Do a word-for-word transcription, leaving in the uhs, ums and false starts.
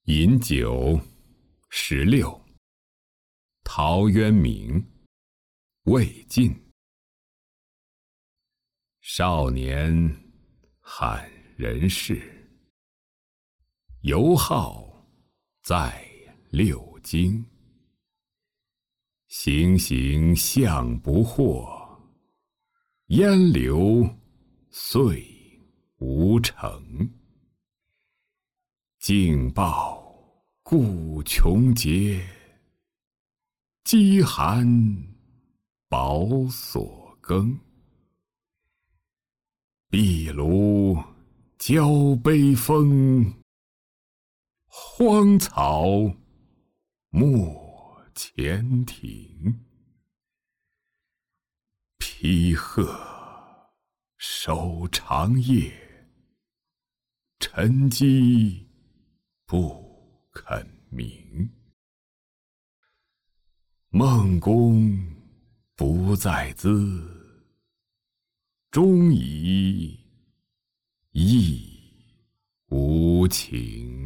饮酒十六。陶渊明，魏晋。少年罕人事，游好在六经。行行象不惑，烟流岁无成。竟报故穷节，饥寒饱所耕。壁炉交杯风，荒草没前庭。披鹤守长夜，沉积不肯鸣。孟公不在兹，终以义无情。